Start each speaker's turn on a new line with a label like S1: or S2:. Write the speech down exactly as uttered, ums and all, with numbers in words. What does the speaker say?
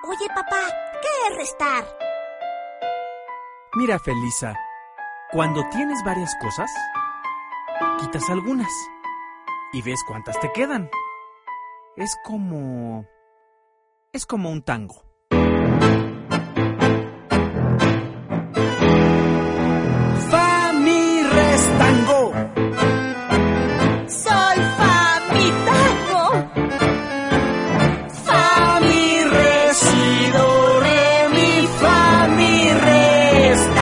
S1: Oye, papá, ¿qué es restar?
S2: Mira, Felisa, cuando tienes varias cosas, quitas algunas y ves cuántas te quedan. Es como... es como un tango.